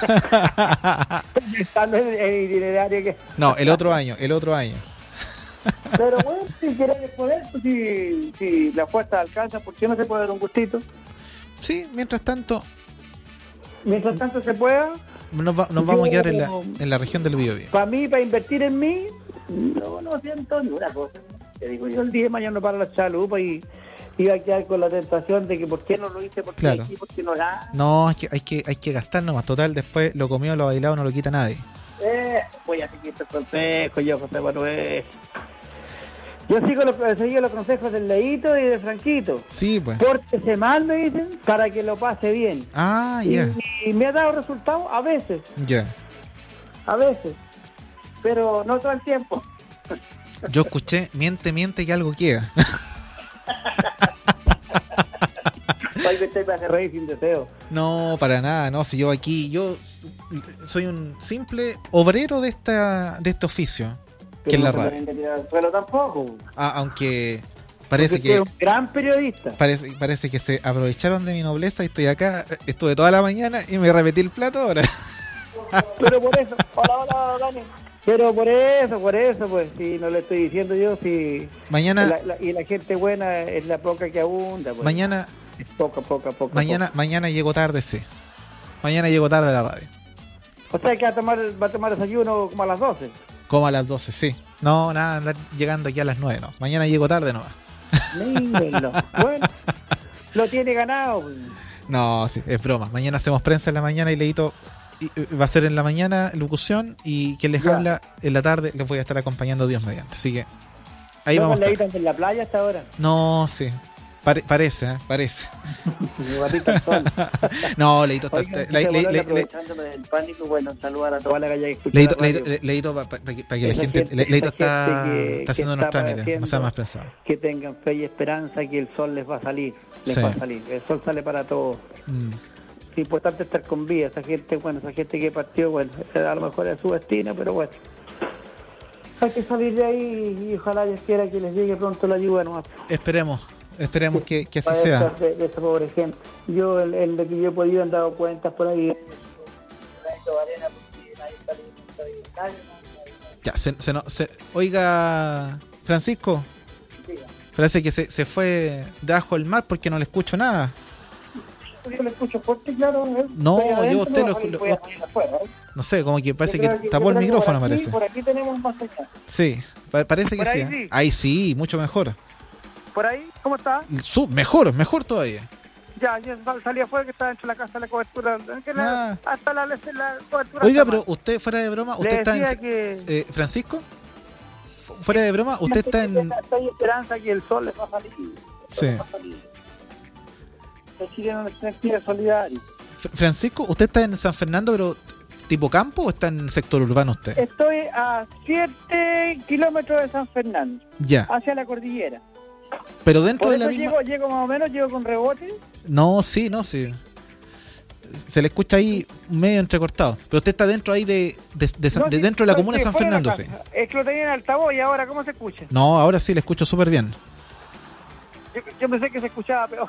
Pensando en el itinerario que. No, el otro año, el otro año. Pero bueno, si quieres poder, pues, si, si la fuerza alcanza, ¿por qué no se puede dar un gustito? Sí, mientras tanto. Mientras tanto se pueda. Nos, va, nos vamos a quedar en la, en la región del Biobío. Para mí, para invertir en mí, no, no siento ni una cosa. Te digo, yo el día de mañana no para la chalupa y iba a quedar con la tentación de que por qué no lo hice, por qué claro. aquí, por qué no la. No, es que hay que hay que gastar nomás. Total, después lo comido, lo bailado no lo quita nadie. Eh, voy a seguir estos consejos, yo, José Manuel. Yo sigo los, sigo los consejos del Leito y de Franquito. Sí, pues. Pórtese mal, me dicen, para que lo pase bien. Ah, ya. Yeah. Y, y me ha dado resultados a veces. Ya. Yeah. A veces. Pero no todo el tiempo. Yo escuché, miente, miente que algo queda. Ay, que usted me hace reír sin deseo. No, para nada, no. Si yo aquí, yo soy un simple obrero de esta de este oficio. Que es la radio. Pero tampoco. Ah, aunque parece Porque que es un gran periodista. Parece, parece que se aprovecharon de mi nobleza y estoy acá, estuve toda la mañana y me repetí el plato ahora. Pero por eso, hola, hola, Dani. Pero por eso, por eso, pues, si no le estoy diciendo yo, si mañana la, la, y la gente buena es la poca que abunda, pues. Mañana es poca, poca, poca. Mañana, poca. mañana llego tarde, sí. Mañana llego tarde a la radio. O sea que va a tomar, va a tomar desayuno como a las doce. Como a las doce, sí. No, nada, andar llegando aquí a las nueve, no. Mañana llego tarde nomás. Mírenlo. Bueno, lo tiene ganado. No, sí, es broma. Mañana hacemos prensa en la mañana y Leito va a ser en la mañana locución y quien les ya. habla en la tarde les voy a estar acompañando Dios mediante. Así que ahí ¿No vamos a estar. ¿En la playa hasta ahora? No, sí. Pare, parece, ¿eh? Parece. No, Leito está... Oigan, le, le, le, aprovechándome del pánico, bueno, saludar a toda la calle que escucha Leito, la radio. Leito, Leito para pa, pa, pa que la gente... gente Leito está, que, está haciendo unos trámites, no sea más pensado. Que tengan fe y esperanza que el sol les va a salir. Les sí. va a salir. El sol sale para todos. Mm. Es importante estar con vida. Esa gente, bueno, esa gente que partió, bueno, a lo mejor es su destino, pero bueno. Hay que salir de ahí y ojalá Dios quiera que les llegue pronto la ayuda nomás. Esperemos. Esperemos que, que así para sea. De, de esa pobre gente. Yo, el, el de que yo he podido, han dado cuentas por ahí. Ya, se, se, no, se, oiga, Francisco. Diga. Parece que se, se fue debajo del mar porque no le escucho nada. yo le escucho fuerte y claro. ¿eh? No, Estoy adentro, yo usted lo, voy a lo- salir afuera, ¿eh? no sé, como que parece Yo que creo tapó yo el creo que micrófono, por aquí- parece. Por aquí tenemos más señal. Sí, pa- parece que Por sí. ahí ¿eh? sí. Ahí sí, mucho mejor. ¿Por ahí? ¿Cómo está? Su- mejor, mejor todavía. Ya, yo sal- salí afuera que estaba dentro de la casa la cobertura. que la- Ah. Hasta la, la, la cobertura. Oiga, está pero mal. usted fuera de broma, Le usted está en... decía que- eh, Francisco, Fu- fuera de broma, usted está en... Hay esperanza que el sol les va a salir. Sí. Va a salir. El chileno es quiere solidario. Fr- Francisco, ¿usted está en San Fernando, pero tipo campo o está en sector urbano usted? Estoy a siete kilómetros de San Fernando. Ya. Hacia la cordillera. Pero dentro Por de la eso misma... llego, llego más o menos, llego con rebote. No, sí, no, sí. Se le escucha ahí medio entrecortado. Pero usted está dentro ahí de, de, de San- No, de sí, dentro de la estoy- comuna de estoy San fuera de la Fernando, sí. casa. Es que lo tenía en altavoz y ahora, ¿cómo se escucha? No, ahora sí le escucho súper bien. Yo, yo pensé que se escuchaba peor.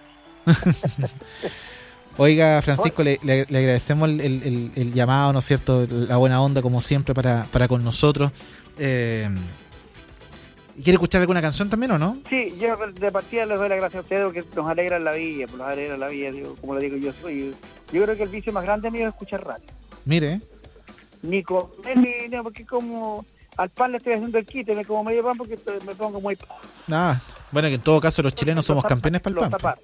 Oiga, Francisco, le, le- le agradecemos el, el- el- el llamado, ¿no es cierto? La buena onda, como siempre, para, para con nosotros. Eh, ¿Quiere escuchar alguna canción también o no? Sí, yo de partida les doy las gracias a ustedes porque nos alegran la vida, pues nos alegran la vida, digo, como le digo yo soy. Yo creo que el vicio más grande mío es escuchar radio. Mire, Ni comer, ni, ni porque como al pan le estoy haciendo el quite, me como medio pan porque estoy- me pongo muy... ah, bueno, que en todo caso los chilenos somos campeones para el los pan. tapar.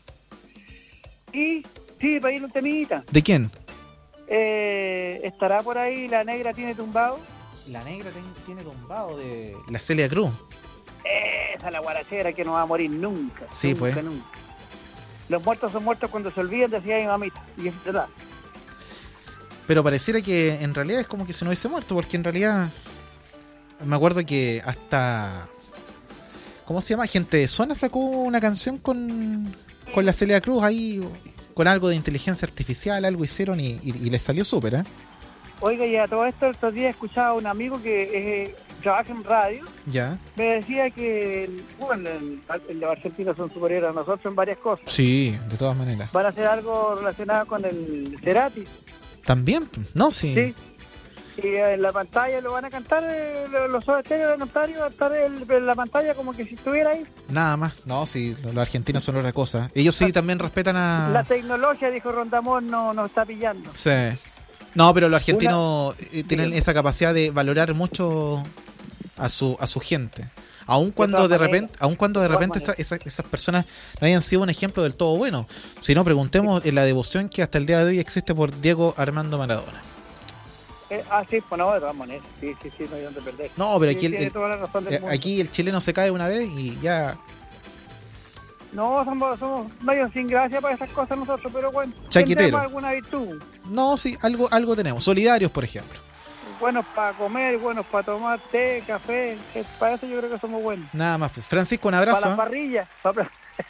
Y sí, para ir un temita. ¿De quién? Eh, ¿Estará por ahí La Negra Tiene Tumbado? La Negra tiene tumbado de la Celia Cruz. Esa es la guarachera que no va a morir nunca. Sí, nunca, pues. nunca. Los muertos son muertos cuando se olvidan, decía mi mamita. Y es verdad. Pero pareciera que en realidad es como que se no hubiese muerto, porque en realidad me acuerdo que hasta... ¿Cómo se llama? Gente de Zona sacó una canción con, con la Celia Cruz ahí, con algo de inteligencia artificial, algo hicieron y, y, y les salió súper, ¿eh? Oiga, y a todo esto, estos días escuchaba a un amigo que eh, trabaja en radio. Ya. Me decía que, bueno, el- el- los argentinos son superiores a nosotros en varias cosas. Sí, de todas maneras. Van a hacer algo relacionado con el Cerati. También, no, sí. Sí. Y en la pantalla lo van a cantar, eh, los los Soda Stereo de Notario, va a estar el- en la pantalla como que si estuviera ahí. Nada más. No, sí, los argentinos son otra cosa. Ellos sí también respetan a... La tecnología, dijo Rondamón, no nos está pillando. Sí. No, pero los argentinos Una- eh, tienen Dígame. esa capacidad de valorar mucho a su a su gente. Aun cuando todas de maneras. repente, aun cuando de De todas repente esa- esa- esas personas no hayan sido un ejemplo del todo bueno. Si no, preguntemos en la devoción que hasta el día de hoy existe por Diego Armando Maradona. Eh, ah, sí, pues no, de todas maneras. Sí, sí, sí, no hay donde perder. No, pero Sí, aquí el, tiene el- toda la razón del eh, mundo. aquí el chileno se cae una vez y ya No, somos, somos medio sin gracia para esas cosas nosotros, pero bueno. Chaquetero. Tendremos alguna virtud. no, sí, algo algo tenemos. Solidarios, por ejemplo. Buenos para comer, buenos para tomar té, café. eh, Para eso yo creo que somos buenos. Nada más. Pues. Francisco, un Para abrazo. las ¿eh? parrillas. para-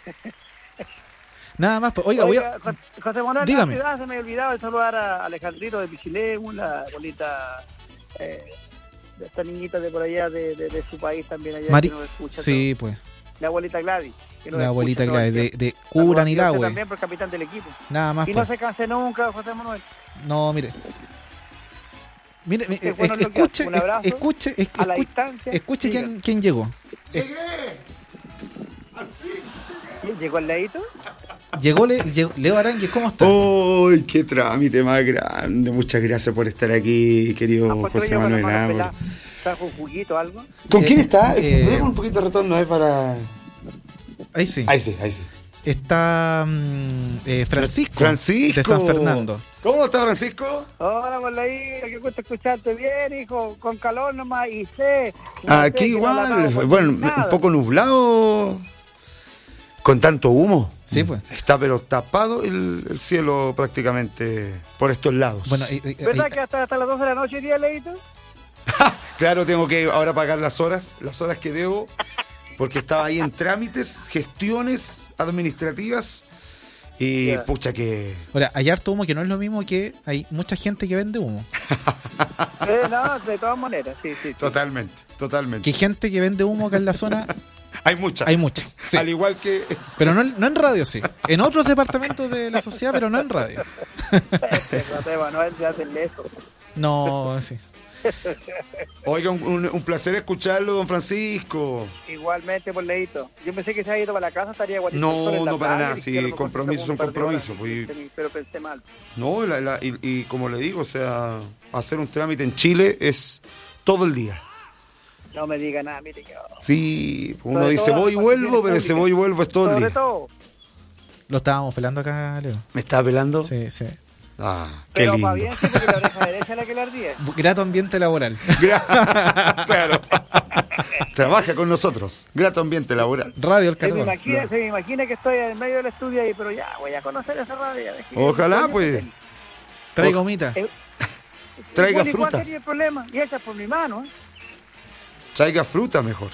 Nada más. Pues. Oiga, voy a... José- José Manuel, Dígame. ah, se me ha olvidado de saludar a Alejandrito de Pichilemu, la bonita, eh, de esta niñita de por allá, de, de, de su país también allá. Mari- que nos escucha Sí, todo. pues. La abuelita Gladys. que nos La escucha abuelita todo el Gladys, de, tiempo. de Curanilahue. Usted también por capitán del equipo. Nada más. Y pues. no se canse nunca, José Manuel. No, mire. Mire, mire, Qué bueno es- lo que escuche, hace. Un abrazo escuche, es- a la escu- distancia. escuche Diga. quién, quién llegó. ¿Llegó el leíto? Llegó, Le- llegó Leo Arangues, ¿cómo está? ¡Uy, qué trámite más grande! Muchas gracias por estar aquí, querido Pues José yo con Manuel. las manos ah, peladas. ¿Trajo un juguito algo? ¿Con quién está? eh, Demos un poquito de retorno, ¿eh? Para... Ahí sí. Ahí sí, ahí sí. Está mm, eh, Francisco, Francisco. de San Fernando. ¿Cómo está, Francisco? Hola, por ahí, que gusta escucharte bien, hijo, con calor nomás, y sé. no sé Aquí que no la igual, damos por bueno, nada. un poco nublado, con tanto humo. Sí, pues. Está pero tapado el, el cielo prácticamente por estos lados. Bueno, y- y- ¿Verdad y- que hasta, hasta las doce de la noche hoy día, leíto? Claro, tengo que ahora pagar las horas, las horas que debo, porque estaba ahí en trámites, gestiones administrativas y Ya. pucha que... ahora, hay harto humo que no es lo mismo que hay mucha gente que vende humo. Eh, no, de todas maneras, sí, sí. sí. Totalmente, totalmente. Que hay gente que vende humo acá en la zona, Hay mucha. hay mucha. Sí. Al igual que... Pero no, no en radio, sí. En otros departamentos de la sociedad, pero no en radio. Este José Manuel se hace leso. No, sí. Oiga, un, un, un placer escucharlo, don Francisco. Igualmente, por leíto. Yo pensé que se había ido para la casa, estaría guardando. No, no para nada, sí, compromisos son compromisos. Pues, pero pensé mal. No, la, la, y, y como le digo, o sea, hacer un trámite en Chile es todo el día. No me diga nada, mire que... Sí, uno Sobre dice voy y vuelvo, pero ese voy y vuelvo es todo el día. Todo. Lo estábamos pelando acá, Leo. ¿Me estaba pelando? Sí, sí. Ah, qué pero lindo. Pero bien, sí, porque la oreja derecha es la que le ardía. Grato ambiente laboral. Claro. Trabaja con nosotros. Grato ambiente laboral. Radio El Se Carbón. me, imagina, se me imagina que estoy en medio del estudio ahí, pero ya, voy a conocer esa radio. Ojalá, pues. Traiga humita. Eh, Traiga igual, fruta. ¿Cuál sería el problema? Y hecha por mi mano, ¿eh? Traiga fruta mejor.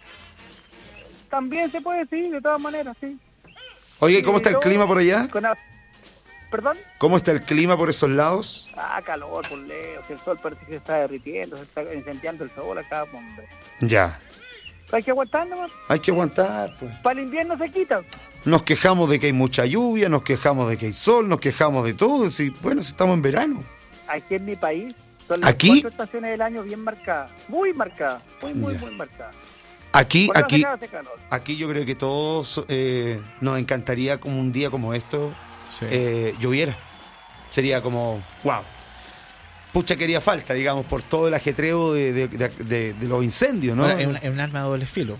También se puede, sí, de todas maneras, sí. Oye, ¿cómo está el clima por allá? Con a... ¿Perdón? ¿Cómo está el clima por esos lados? Ah, calor, por lejos. El sol parece que se está derritiendo, se está incendiando el sol acá, hombre. Ya. Hay que aguantar nomás. Hay que aguantar, pues. Para el invierno se quita. Nos quejamos de que hay mucha lluvia, nos quejamos de que hay sol, nos quejamos de todo. Y bueno, si estamos en verano. Aquí en mi país son las ¿Aquí? cuatro estaciones del año bien marcadas. Muy marcadas. Muy, muy, Ya. muy marcadas. Aquí, Por aquí, acá hace calor. aquí yo creo que todos eh, nos encantaría como un día como esto Sí. eh, lloviera. Sería como, wow. Pucha, quería falta, digamos, por todo el ajetreo de, de, de, de- de los incendios, ¿no? Ahora, es, un, es un arma de doble filo.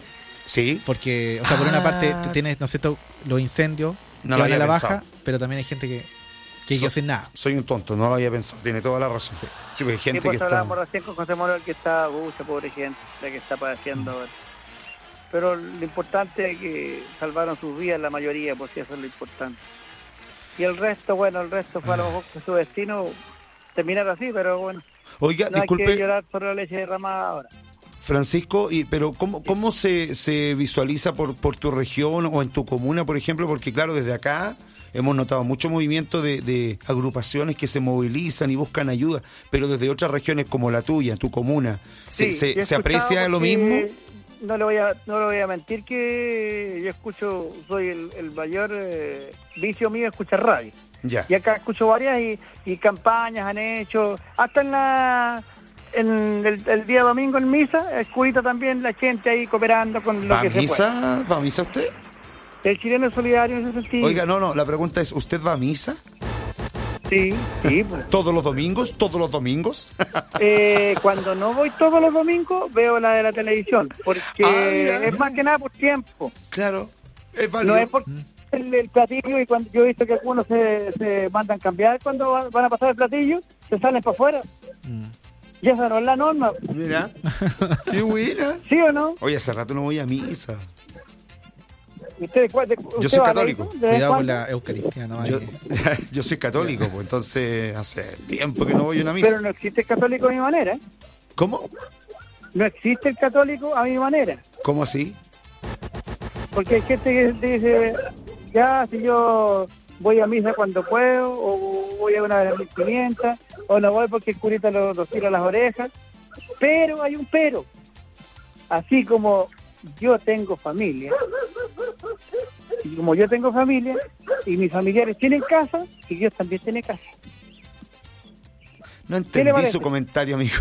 Sí. Porque, o sea, por Ah. una parte t- tienes, ¿no es cierto?, los incendios No que lo van a había la pensado. baja, pero también hay gente que, que So- quedó sin nada. Soy un tonto, no lo había pensado. Tiene toda la razón. Sí, porque hay gente Sí, pues que está... hablábamos recién con José Manuel que está, mucha pobre gente, la que está padeciendo ahora. Pero lo importante es que salvaron sus vidas la mayoría, por si eso es lo importante. Y el resto, bueno, el resto fue a lo mejor que su destino terminar así, pero bueno. Oiga, No hay disculpe, que llorar por la leche derramada ahora. Francisco, y, pero ¿cómo, cómo se, se visualiza por, por tu región o en tu comuna, por ejemplo? Porque claro, desde acá hemos notado mucho movimiento de, de agrupaciones que se movilizan y buscan ayuda, pero desde otras regiones como la tuya, tu comuna, ¿se, Sí, se, yo he se aprecia escuchado lo porque mismo? No le voy a, no le voy a mentir que yo escucho, soy el, el mayor eh, vicio mío escuchar radio. Ya. Y acá escucho varias y, y campañas han hecho, hasta en la en el, el día domingo en misa, escuchita también la gente ahí cooperando con lo ¿Va a que se misa? ¿Va a misa usted? puede. El chileno es solidario en ese sentido. Oiga, no, no, la pregunta es, ¿usted va a misa? Sí, sí. Pues. ¿Todos los domingos? ¿Todos los domingos? Eh, cuando no voy todos los domingos, veo la de la televisión, porque Ah, mira. es más que nada por tiempo. Claro, es válido. No es por el, el platillo, y cuando yo he visto que algunos se, se mandan cambiar cuando van, van a pasar el platillo, se salen para afuera. Y esa no es la norma. Mira, qué buena. ¿Sí o no? Oye, hace rato no voy a misa. ¿Usted, usted Yo soy va a católico. leer, ¿de vez Cuidado con cuando? la Eucaristía, ¿no? Yo, Hay- yo soy católico, pues entonces hace tiempo que no voy a una misa. Pero no existe el católico a mi manera. ¿eh? ¿Cómo? No existe el católico a mi manera. ¿Cómo así? Porque hay gente que dice, ya, si yo voy a misa cuando puedo, o voy a una de las mil quinientas, o no voy porque el curita lo, lo tira las orejas. Pero hay un pero. Así como yo tengo familia, y como yo tengo familia, y mis familiares tienen casa, y Dios también tiene casa. No le entendí parece? su comentario, amigo.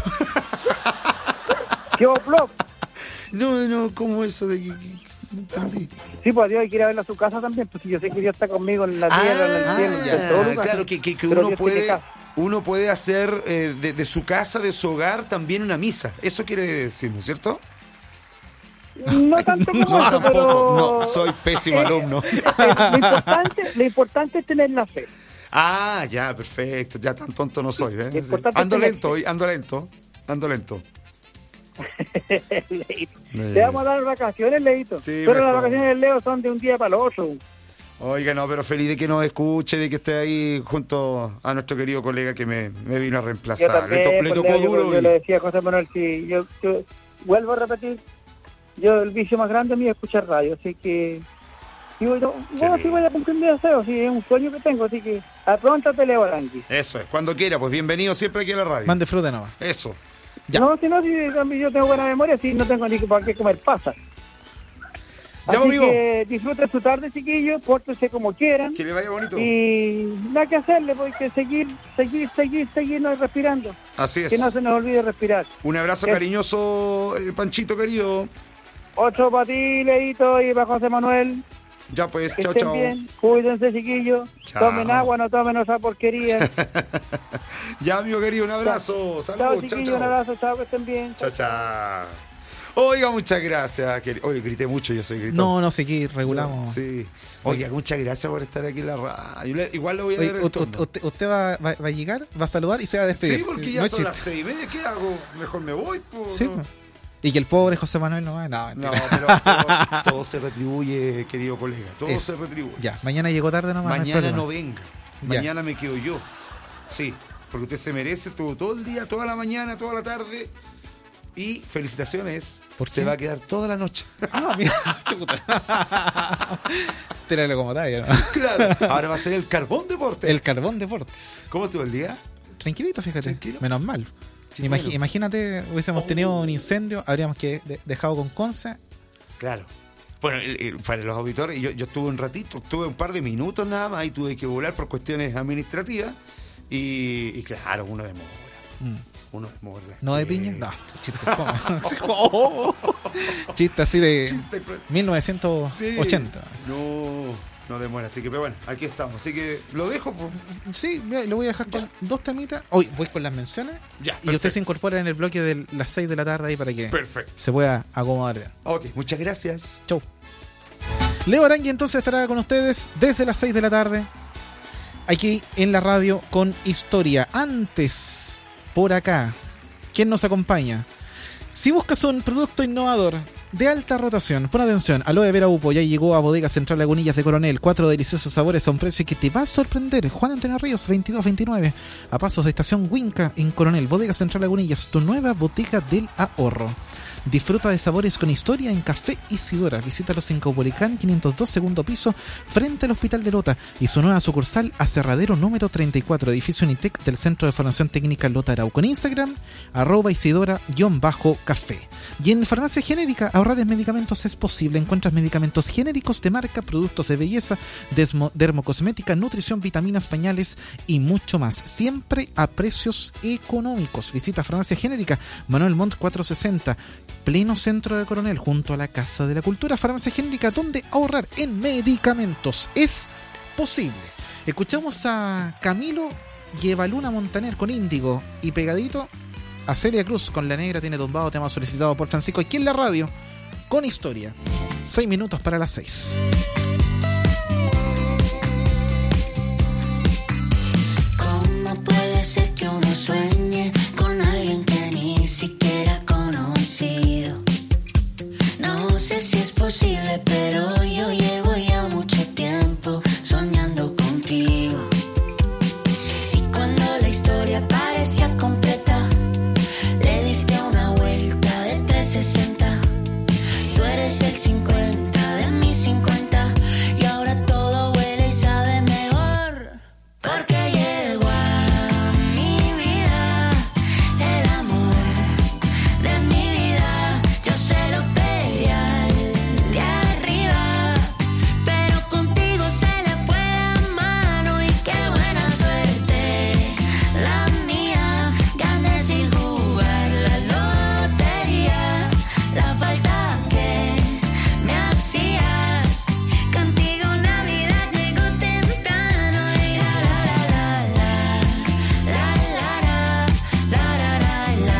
Yo, blog. No, no, ¿cómo eso de que, que- no entendí? Sí, pues Dios hay que ir a verlo a su casa también, pues si yo sé que Dios está conmigo en la tierra, en el cielo, ya, en todo lugar. claro, que, que- que Pero uno Dios tiene puede casa. uno puede hacer eh, de, de su casa, de su hogar, también una misa. Eso quiere decir, ¿no es cierto? No tanto como No, eso, tampoco. pero... No, soy pésimo Eh, alumno. eh, lo, importante, lo importante es tener la fe. Ah, ya, perfecto. Ya tan tonto no soy, ¿eh? Lo importante Ando es tener lento hoy, ando lento. Ando lento. Le vamos a dar vacaciones, Leito. Sí, pero las mejor. vacaciones del Leo son de un día para el otro. Oiga, no, pero feliz de que nos escuche, de que esté ahí junto a nuestro querido colega que me, me vino a Yo reemplazar. también, le, to- le pues, tocó Leo, yo- duro yo, hoy. le decía a José Manuel, si yo, yo vuelvo a repetir, yo el vicio más grande mío es escuchar radio, así que yo, yo, bueno, sí voy a cumplir mi deseo, sí, es un sueño que tengo, así que apróntate, Leo Arangui. Eso es, cuando quiera, pues bienvenido siempre aquí a la radio. Mande fruta nomás. Eso. Ya. No, si no, si también yo tengo buena memoria, si no tengo ni para qué comer pasa. Ya, Así amigo. que disfruten su tarde, chiquillos, pórtense como quieran. Que le vaya bonito. Y nada que hacerle, pues hay que seguir, seguir, seguir, seguirnos respirando. Así es. Que no se nos olvide respirar. Un abrazo ¿Qué? cariñoso, eh, Panchito querido. Otro para ti, Leito, y para José Manuel. Ya pues, Que chao, estén chao. bien, cuídense, chiquillos. Chao. Tomen agua, no tomen esa porquería. Ya, amigo querido, un abrazo. Chao, Saludos, chao, chiquillos, chao. un abrazo, chao, que estén bien. Chao, chao. Oiga, muchas gracias. queri- Oye, grité mucho, yo soy gritón. No, no sé qué, regulamos. Sí. Oiga, muchas gracias por estar aquí en la radio. Le- Igual le voy a Oye, dar el u- turno. u- usted, usted va, va- va a llegar, va a saludar y se va a despedir. Sí, porque ya No es son chiste. las seis y media. ¿Qué hago? Mejor me voy. po, Sí, ¿no? pues. Y que el pobre José Manuel no va. No, No, mentira. pero, pero todo se retribuye, querido colega. Todo Eso. se retribuye. Ya, mañana llegó tarde nomás. hay Mañana problema. no venga. Ya. Mañana me quedo yo. Sí, porque usted se merece todo, todo el día, toda la mañana, toda la tarde. Y felicitaciones. ¿Por se qué? va a quedar toda la noche. Ah, mira, chuta. Tíralo como talla, ¿no? Claro. Ahora va a ser el Carbón Deportes. El Carbón Deportes. ¿Cómo estuvo el día? Tranquilito, fíjate. Tranquilo. Menos mal. Sí, Imagi- bueno. Imagínate, hubiésemos tenido un incendio, habríamos que de- dejado con Conce. Claro. Bueno, el- el- para los auditores, yo, yo estuve un ratito, estuve un par de minutos nada más y tuve que volar por cuestiones administrativas. Y, y claro, uno demora. Mm. Uno demora. ¿No de piña? No, chiste fome. Oh, chiste así de Chiste, pues. mil novecientos ochenta. Sí. No, no demora. Así que, pero bueno, aquí estamos. Así que lo dejo. Pues. Sí, mira, lo voy a dejar con dos temitas. Hoy voy con las menciones. Ya, Y usted perfecto. se incorpora en el bloque de las seis de la tarde ahí para que Perfecto. se pueda acomodar bien. Ok, muchas gracias. Chau. Leo Arangui entonces estará con ustedes desde las seis de la tarde aquí en la radio con historia. Antes, por acá, ¿quién nos acompaña? Si buscas un producto innovador de alta rotación, pon atención, Aloe Vera Upo ya llegó a Bodega Central Lagunillas de Coronel. Cuatro deliciosos sabores a un precio que te va a sorprender. Juan Antonio Ríos, veintidós veintinueve, a pasos de Estación Huinca en Coronel. Bodega Central Lagunillas, tu nueva botica del ahorro. Disfruta de sabores con historia en Café Isidora. Visítalos en Caupolicán quinientos dos, segundo piso, frente al Hospital de Lota, y su nueva sucursal Aserradero número treinta y cuatro, edificio Unitec del Centro de Formación Técnica Lota Arauco. En Instagram, arroba Isidora-café. Y en Farmacia Genérica, ahorrar en medicamentos es posible. Encuentras medicamentos genéricos de marca, productos de belleza, desmo- dermocosmética, nutrición, vitaminas, pañales y mucho más. Siempre a precios económicos. Visita Farmacia Genérica, Manuel Montt cuatrocientos sesenta, pleno centro de Coronel, junto a la Casa de la Cultura. Farmacia Genérica, donde ahorrar en medicamentos es posible. Escuchamos a Camilo y Evaluna Montaner con Índigo, y pegadito a Celia Cruz con La Negra Tiene Tumbado, tema solicitado por Francisco aquí en la radio con historia. Seis minutos para las seis. ¿Cómo puede ser que uno sueñe con alguien que ni siquiera ha conocido? No sé si es posible, pero yo llevo ya mucho tiempo soñando contigo. Y cuando la historia parecía completa, le diste una vuelta de trescientos sesenta. Tú eres el cincuenta de mis cincuenta, y ahora todo huele y sabe mejor. Porque llegó a mi vida el amor de mi vida. Yo se lo pedí al de arriba, pero contigo se le fue la mano. Y qué buena suerte la mía, gané sin jugar la lotería. La falta que me hacías, contigo Navidad llegó temprano. Y la la la la la la la la la la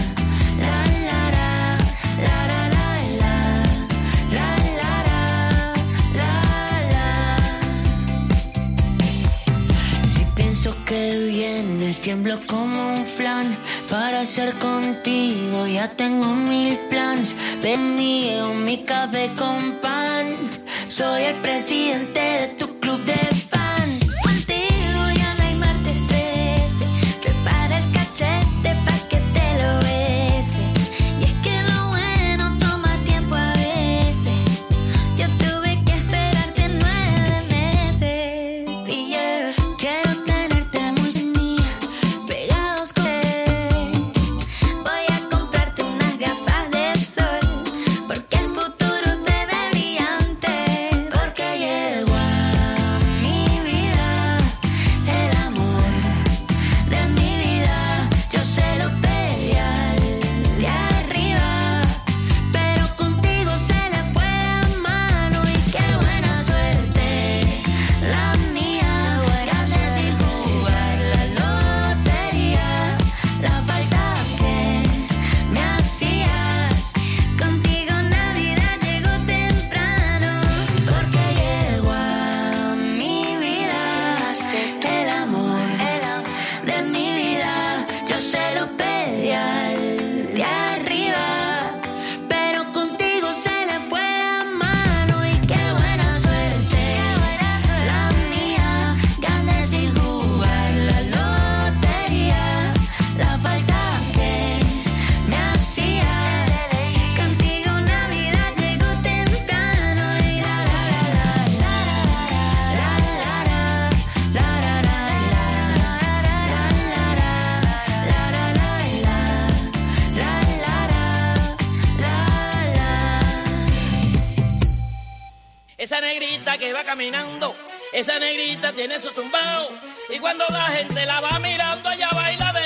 Si pienso que vienes, tiemblo como un flan. Para ser contigo ya tengo mil planes. Ven mío, mi café con pan. Soy el presidente de tu club de fans. Contigo ya no hay martes trece. Prepara el cachete pa' que te lo bese. Y es que lo bueno toma tiempo a veces. Yo tuve que esperarte nueve meses. Y yeah, quiero tenerte muy mía, pegados con él. Voy a comprarte unas gafas de sol, porque el futuro se ve brillante. Porque llegó a mi esa negrita que va caminando, esa negrita tiene su tumbao, y cuando la gente la va mirando, ella baila